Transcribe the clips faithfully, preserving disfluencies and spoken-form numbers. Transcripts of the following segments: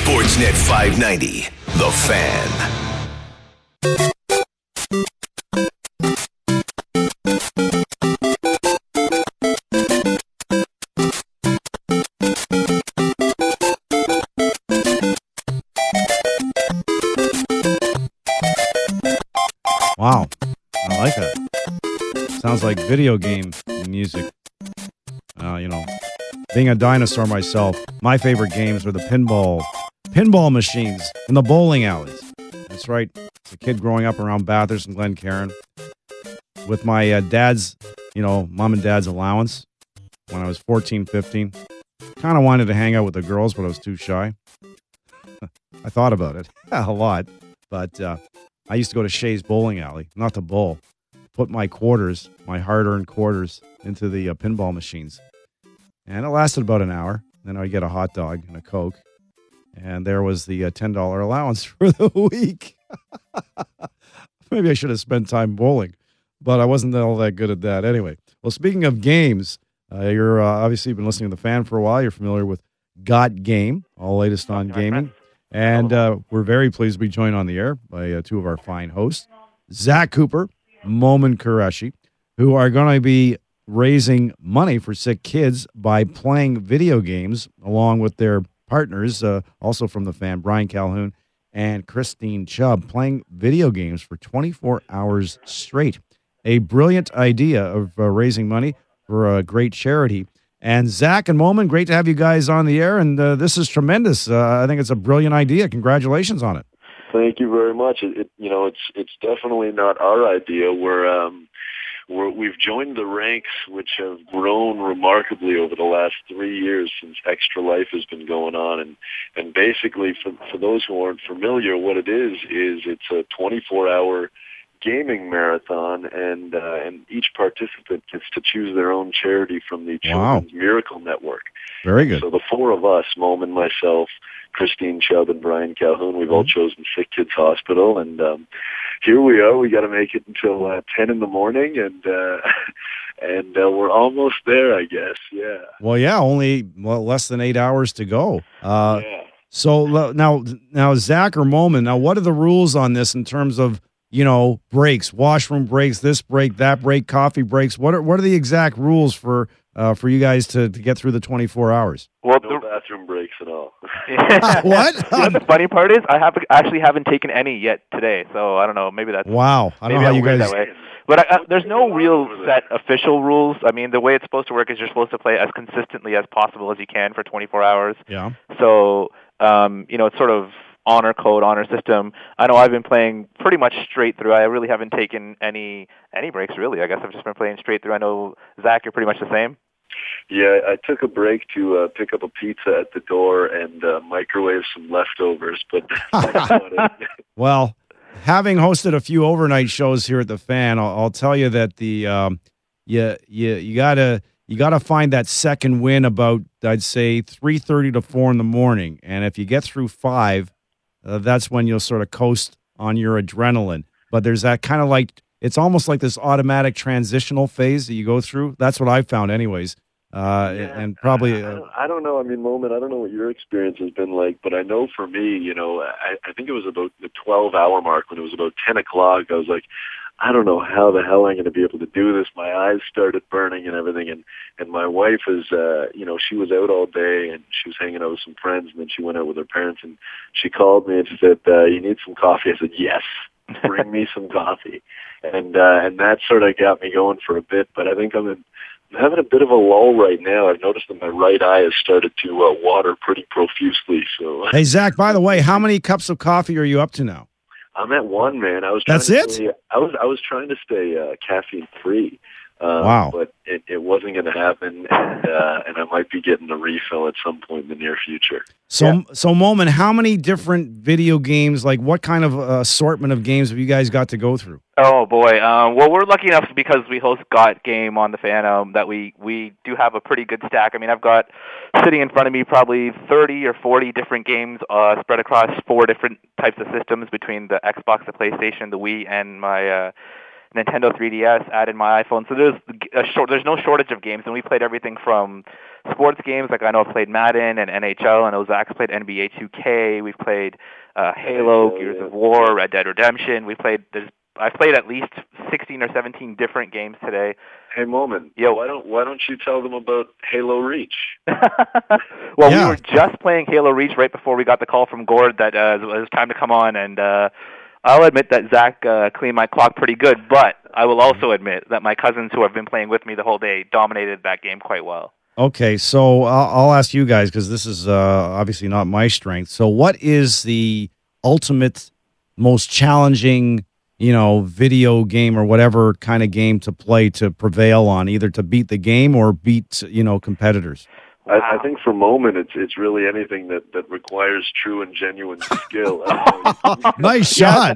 Sportsnet five ninety, The Fan. Wow, I like that. Sounds like video game music. Uh, you know, being a dinosaur myself, my favorite games were the pinball, pinball machines in the bowling alleys. That's right. As a kid growing up around Bathurst and Glencairn, with my uh, dad's, you know, mom and dad's allowance when I was fourteen, fifteen. Kind of wanted to hang out with the girls, but I was too shy. I thought about it a lot, but uh, I used to go to Shea's Bowling Alley, not to bowl, put my quarters, my hard-earned quarters, into the uh, pinball machines. And it lasted about an hour. Then I'd get a hot dog and a Coke. And there was the uh, ten dollars allowance for the week. Maybe I should have spent time bowling, but I wasn't all that good at that anyway. Well, speaking of games, uh, you're uh, obviously been listening to The Fan for a while. You're familiar with Got Game, all latest on gaming. And uh, we're very pleased to be joined on the air by uh, two of our fine hosts, Zach Cooper, Momin Qureshi, who are going to be raising money for sick kids by playing video games along with their partners, uh, also from The Fan, Brian Calhoun and Christine Chubb, playing video games for twenty-four hours straight. A brilliant idea of uh, raising money for a great charity. And Zach and Momin, great to have you guys on the air, and uh, this is tremendous. Uh, I think it's a brilliant idea. Congratulations on it. Thank you very much. It, it, you know, it's it's definitely not our idea. We're, um, we're we've joined the ranks, which have grown remarkably over the last three years since Extra Life has been going on, and and basically, for for those who aren't familiar, what it is is it's a twenty-four hour gaming marathon, and uh, and each participant gets to choose their own charity from the Children's wow. Miracle Network. Very good. So the four of us, Momin, myself, Christine Chubb, and Brian Calhoun, we've mm-hmm. all chosen Sick Kids Hospital, and um, here we are. We got to make it until uh, ten in the morning, and uh, and uh, we're almost there, I guess. Yeah. Well, yeah, only well, less than eight hours to go. Uh, yeah. So now, now Zach or Momin, now what are the rules on this in terms of, you know, breaks, washroom breaks, this break, that break, coffee breaks? What are what are the exact rules for uh, for you guys to, to get through the twenty-four hours? Well, no bathroom breaks at all. What? You know, the funny part is I have actually haven't taken any yet today, so I don't know. Maybe that's wow. I don't know how you guys. That way. But I, uh, there's no real set official rules. I mean, the way it's supposed to work is you're supposed to play as consistently as possible as you can for twenty-four hours. Yeah. So, um, you know, it's sort of honor code, honor system. I know I've been playing pretty much straight through. I really haven't taken any any breaks, really. I guess I've just been playing straight through. I know, Zach, you're pretty much the same. Yeah, I took a break to uh, pick up a pizza at the door and uh, microwave some leftovers, but that's about it. Well, having hosted a few overnight shows here at the Fan, I'll, I'll tell you that the um, you you you gotta you gotta find that second win about, I'd say, three thirty to four in the morning, and if you get through five, Uh, that's when you'll sort of coast on your adrenaline. But there's that kind of like, it's almost like this automatic transitional phase that you go through. That's what I've found anyways. Uh, yeah, and probably... Uh, I, don't, I don't know. I mean, Momin, I don't know what your experience has been like, but I know for me, you know, I, I think it was about the twelve-hour mark when it was about ten o'clock. I was like, I don't know how the hell I'm going to be able to do this. My eyes started burning and everything. And, and my wife is, uh, you know, she was out all day and she was hanging out with some friends, and then she went out with her parents, and she called me and she said, uh, you need some coffee? I said, yes, bring me some coffee. And, uh, and that sort of got me going for a bit, but I think I'm in, I'm having a bit of a lull right now. I've noticed that my right eye has started to uh, water pretty profusely. So, hey, Zach, by the way, how many cups of coffee are you up to now? I'm at one, man. I was. That's trying to it? Stay, I was. I was trying to stay uh, caffeine free. Um, wow. But it, it wasn't going to happen, and uh, and I might be getting a refill at some point in the near future. So, yeah. so Momin, how many different video games, like what kind of uh, assortment of games have you guys got to go through? Oh boy! Um, well, we're lucky enough because we host Got Game on the Fan um, that we we do have a pretty good stack. I mean, I've got sitting in front of me probably thirty or forty different games uh, spread across four different types of systems between the Xbox, the PlayStation, the Wii, and my uh, Nintendo three D S. Added my iPhone, so there's a short, there's no shortage of games, and we played everything from sports games, like I know I've played Madden and N H L, and Zach's played N B A two K. We've played uh, Halo, Gears of War, Red Dead Redemption. We've played. There's I've played at least sixteen or seventeen different games today. Hey, Moment. Yo. Why don't Why don't you tell them about Halo Reach? Well, Yeah. we were just playing Halo Reach right before we got the call from Gord that uh, it was time to come on, and uh, I'll admit that Zach uh, cleaned my clock pretty good, but I will also admit that my cousins who have been playing with me the whole day dominated that game quite well. Okay, so I'll, I'll ask you guys because this is uh, obviously not my strength. So, what is the ultimate, most challenging, you know, video game or whatever kind of game to play to prevail on, either to beat the game or beat, you know, competitors? I, I think for Moment, it's it's really anything that, that requires true and genuine skill. I don't know. Nice shot.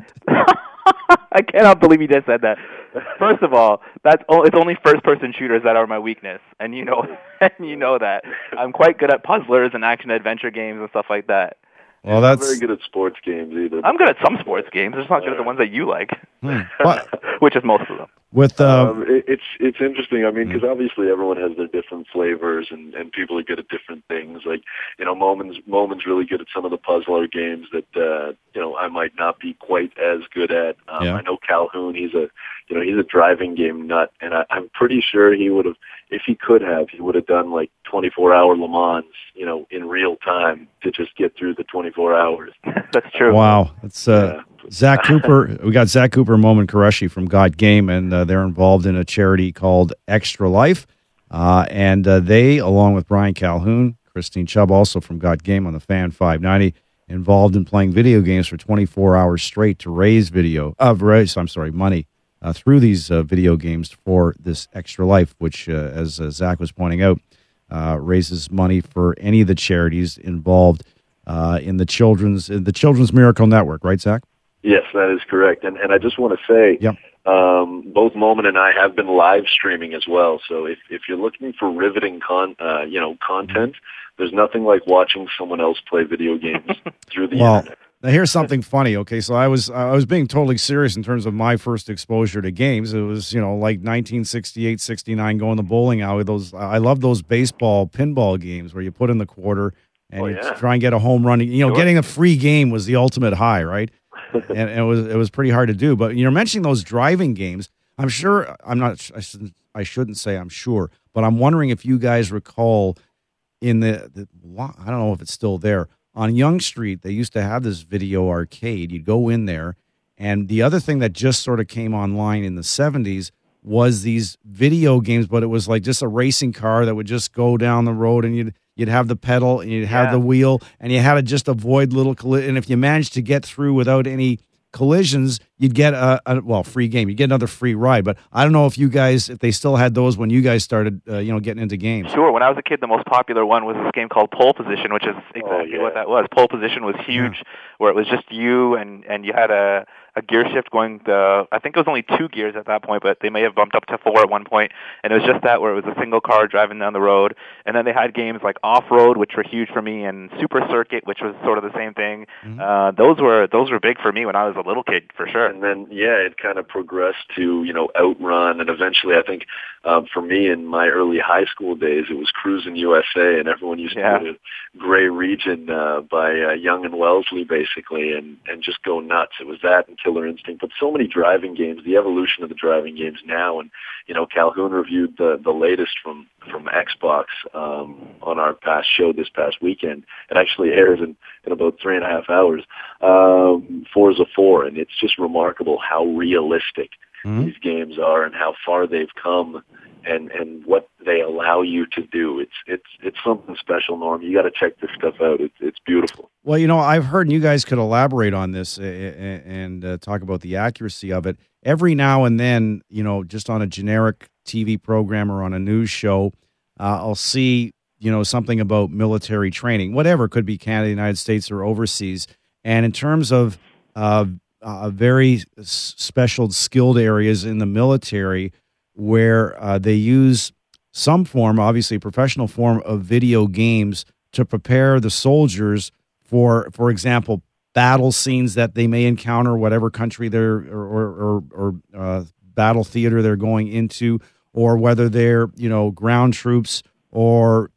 I cannot believe you just said that. First of all, that's o- it's only first-person shooters that are my weakness, and you know, and you know that. I'm quite good at puzzlers and action-adventure games and stuff like that. Well, I'm that's not very good at sports games either. I'm good at some sports games. Just not good at the ones that you like, hmm. But which is most of them. with uh, Um, it, it's it's interesting. I mean, because obviously everyone has their different flavors, and, and people are good at different things. Like, you know, Moment's Moment's really good at some of the puzzler games that uh, you know I might not be quite as good at. Um, Yeah. I know Calhoun. He's a you know he's a driving game nut, and I, I'm pretty sure he would have, if he could have, he would have done like twenty-four hour Le Mans, you know, in real time to just get through the twenty-four hours. That's true. wow, it's uh, Yeah. Zach Cooper. We got Zach Cooper, Moment Qureshi from Got Game, and uh, they're involved in a charity called Extra Life. Uh, and uh, they, along with Brian Calhoun, Christine Chubb, also from Got Game on the Fan five ninety, involved in playing video games for twenty-four hours straight to raise video, uh, raise, I'm sorry, money uh, through these uh, video games for this Extra Life, which, uh, as uh, Zach was pointing out, uh, raises money for any of the charities involved uh, in the children's in the Children's Miracle Network, right, Zach? Yes, that is correct. And and I just want to say, Yep. um, both Moment and I have been live streaming as well. So if if you're looking for riveting con, uh, you know, content, there's nothing like watching someone else play video games through the Well, internet. now here's something funny. Okay, so I was I was being totally serious in terms of my first exposure to games. It was, you know, like nineteen sixty-eight, sixty-nine, going to bowling alley. Those I love those baseball pinball games where you put in the quarter and Oh, you yeah. try and get a home run. You know, Sure. getting a free game was the ultimate high, right? and it was it was pretty hard to do. But you're mentioning those driving games. I'm sure I'm not. I shouldn't, I shouldn't say I'm sure, but I'm wondering if you guys recall in the, the I don't know if it's still there on Yonge Street. They used to have this video arcade. You'd go in there, and the other thing that just sort of came online in the seventies was these video games, but it was like just a racing car that would just go down the road, and you'd you'd have the pedal and you'd have Yeah. the wheel, and you had to just avoid little colli- and if you managed to get through without any collisions, you'd get a, a well free game. You'd get another free ride. But I don't know if you guys, if they still had those when you guys started, uh, you know, getting into games. Sure. When I was a kid, the most popular one was this game called Pole Position, which is exactly yeah. what that was. Pole Position was huge, where it was just you and and you had a a gear shift going. The I think it was only two gears at that point, but they may have bumped up to four at one point. And it was just that, where it was a single car driving down the road. And then they had games like Off Road, which were huge for me, and Super Circuit, which was sort of the same thing. Mhm. Uh, those were those were big for me when I was a little kid, for sure. And then, yeah, it kind of progressed to, you know, Outrun. And eventually, I think, um, for me in my early high school days, it was Cruising U S A. And everyone used Yeah. to go to Gray Region uh, by uh, Young and Wellesley, basically, and, and just go nuts. It was that and Killer Instinct. But so many driving games, the evolution of the driving games now. And, you know, Calhoun reviewed the, the latest from, from Xbox um, on our past show this past weekend. It actually airs in, in about three and a half hours. Um, Forza four, and it's just remarkable how realistic Mhm. these games are and how far they've come, and and what they allow you to do. It's it's it's something special, Norm. You got to check this stuff out. It's it's beautiful. Well, you know, I've heard, and you guys could elaborate on this uh, and uh, talk about the accuracy of it. Every now and then, you know, just on a generic T V program or on a news show, uh, I'll see, you know, something about military training, whatever, could be Canada, United States, or overseas. And in terms of uh, uh, very s- special, skilled areas in the military where uh, they use some form, obviously a professional form of video games to prepare the soldiers for, for example, battle scenes that they may encounter, whatever country they're or or, or, or uh, battle theater they're going into, or whether they're, you know, ground troops or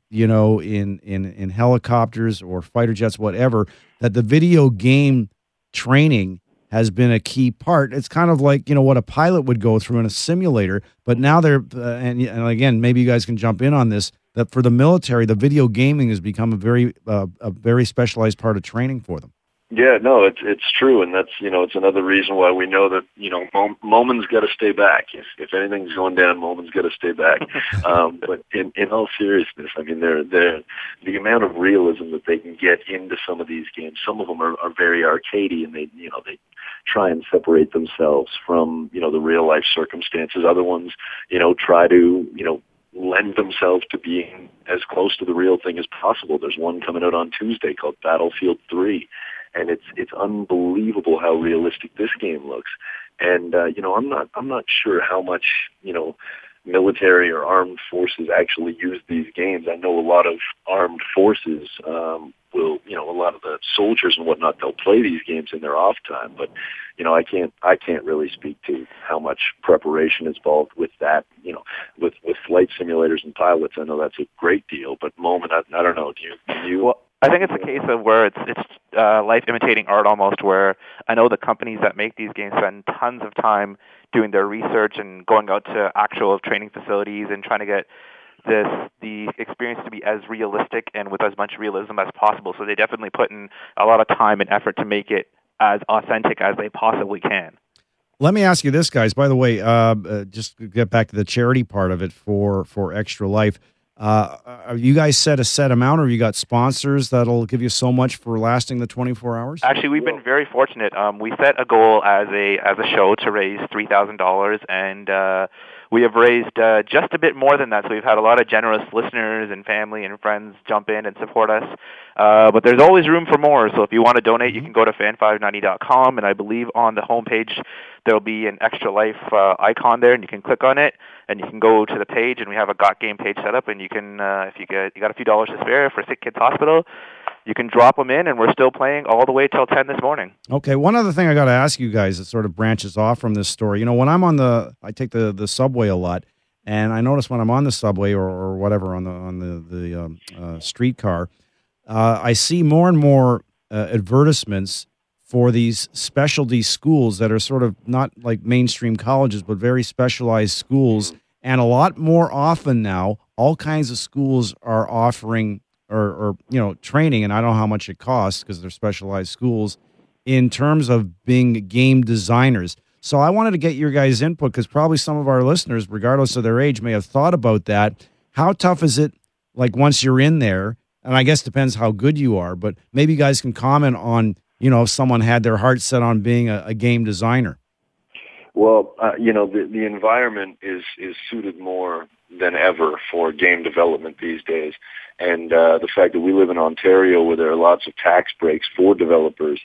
you know, in, in, in helicopters or fighter jets, whatever, that the video game training has been a key part. It's kind of like, you know, what a pilot would go through in a simulator, but now they're, uh, and, and again, maybe you guys can jump in on this, that for the military, the video gaming has become a very, uh, a very specialized part of training for them. Yeah, no, it's it's true, and that's you know it's another reason why we know that you know Mom, Momin's got to stay back. If if anything's going down, Momin's got to stay back. um, but in in all seriousness, I mean, they're they're the amount of realism that they can get into some of these games. Some of them are, are very arcadey, and they you know they try and separate themselves from you know the real life circumstances. Other ones, you know, try to you know. lend themselves to being as close to the real thing as possible. There's one coming out on Tuesday called Battlefield three, and it's it's unbelievable how realistic this game looks. And uh, you know, I'm not I'm not sure how much you know military or armed forces actually use these games. I know a lot of armed forces um, will, you know, a lot of the soldiers and whatnot, they'll play these games in their off time. But you know, I can't I can't really speak to how much preparation is involved with that. You know, with with flight simulators and pilots, I know that's a great deal. But Moment, I, I don't know. Do you? Do you well, I think it's a case of where it's it's uh, life imitating art almost, where I know the companies that make these games spend tons of time doing their research and going out to actual training facilities and trying to get this the experience to be as realistic and with as much realism as possible. So they definitely put in a lot of time and effort to make it as authentic as they possibly can. Let me ask you this, guys. By the way, uh, uh, just to get back to the charity part of it for, for Extra Life, uh, are you guys set a set amount, or you got sponsors that'll give you so much for lasting the twenty-four hours? Actually, we've been very fortunate. Um, we set a goal as a as a show to raise three thousand dollars, and uh, we have raised uh, just a bit more than that. So we've had a lot of generous listeners and family and friends jump in and support us. Uh, but there's always room for more. So if you want to donate, you can go to fan five ninety dot com, and I believe on the homepage there'll be an Extra Life uh, icon there, and you can click on it, and you can go to the page, and we have a Got Game page set up, and you can, uh, if you get you got a few dollars to spare for Sick Kids Hospital, you can drop them in, and we're still playing all the way till ten this morning. Okay, one other thing I got to ask you guys that sort of branches off from this story. You know, when I'm on the, I take the, the subway a lot, and I notice when I'm on the subway or, or whatever on the on the the um, uh, streetcar, uh, I see more and more uh, advertisements for these specialty schools that are sort of not like mainstream colleges, but very specialized schools. And a lot more often now, all kinds of schools are offering or, or you know, training, and I don't know how much it costs because they're specialized schools, in terms of being game designers. So I wanted to get your guys' input, because probably some of our listeners, regardless of their age, may have thought about that. How tough is it, like, once you're in there? And I guess it depends how good you are, but maybe you guys can comment on, you know, if someone had their heart set on being a, a game designer. Well, uh, you know, the, the environment is, is suited more than ever for game development these days. And uh, the fact that we live in Ontario, where there are lots of tax breaks for developers,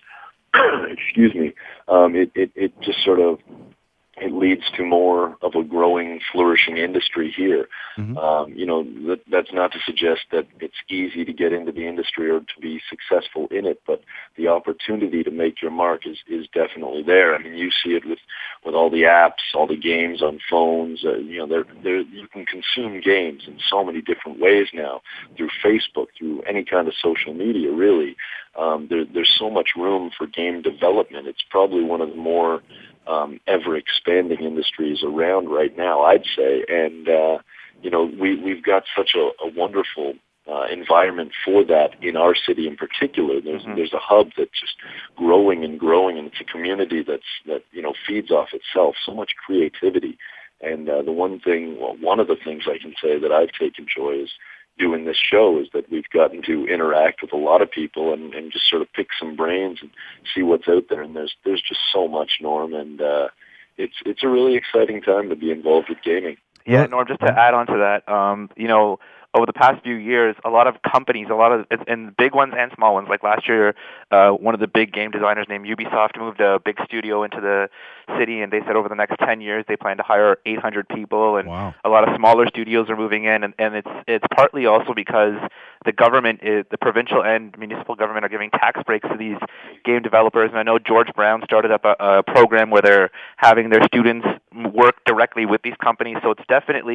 excuse me, um, it, it, it just sort of it leads to more of a growing, flourishing industry here. Mm-hmm. Um, you know, that, that's not to suggest that it's easy to get into the industry or to be successful in it, but the opportunity to make your mark is, is definitely there. I mean, you see it with, with all the apps, all the games on phones. Uh, you know, they're, they're, you can consume games in so many different ways now, through Facebook, through any kind of social media, really. Um, there, there's so much room for game development. It's probably one of the more Um, ever-expanding industries around right now, I'd say. And, uh, you know, we, we've got such a, a wonderful uh, environment for that in our city in particular. There's mm-hmm. there's a hub that's just growing and growing, and it's a community that's that, you know, feeds off itself. So much creativity. And uh, the one thing, well, one of the things I can say that I've taken joy is doing this show is that we've gotten to interact with a lot of people and, and just sort of pick some brains and see what's out there. And there's there's just so much, Norm, and uh, it's it's a really exciting time to be involved with gaming. Yeah, Norm, just to add on to that, um, you know, over the past few years, a lot of companies, a lot of, and big ones and small ones, like last year, uh, one of the big game designers named Ubisoft moved a big studio into the city, and they said over the next ten years they plan to hire eight hundred people, and wow. a lot of smaller studios are moving in, and, and it's it's partly also because the government, is, the provincial and municipal government are giving tax breaks to these game developers, and I know George Brown started up a, a program where they're having their students work directly with these companies, so it's definitely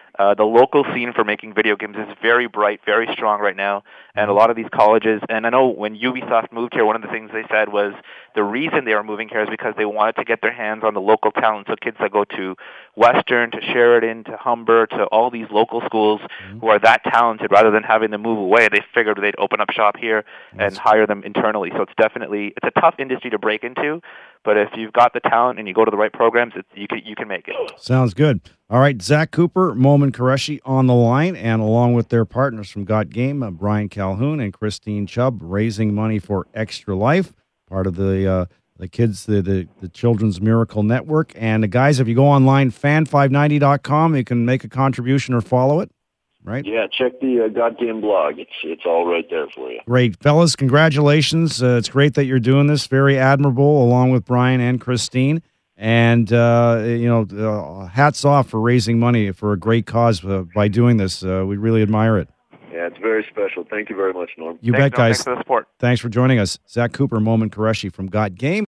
Uh, the local scene for making video games is very bright, very strong right now, and a lot of these colleges, and I know when Ubisoft moved here, one of the things they said was the reason they were moving here is because they wanted to get their hands on the local talent, so kids that go to Western, to Sheridan, to Humber, to all these local schools mm-hmm. who are that talented, rather than having them move away, they figured they'd open up shop here and hire them internally. So it's definitely, it's a tough industry to break into, but if you've got the talent and you go to the right programs, it's, you can you can make it. Sounds good. All right, Zach Cooper, Momin Qureshi on the line, and along with their partners from Got Game, uh, Brian Calhoun and Christine Chubb, raising money for Extra Life, part of the uh, the kids, the, the the Children's Miracle Network. And the guys, if you go online, fan five ninety dot com, you can make a contribution or follow it. Right? Yeah, check the uh, Got Game blog. It's it's all right there for you. Great. Fellas, congratulations. Uh, it's great that you're doing this. Very admirable, along with Brian and Christine. And, uh, you know, uh, hats off for raising money for a great cause uh, by doing this. Uh, we really admire it. Yeah, it's very special. Thank you very much, Norm. You Thanks, bet, Norm. guys. Thanks for the support. Thanks for joining us. Zach Cooper, Momin Qureshi from Got Game.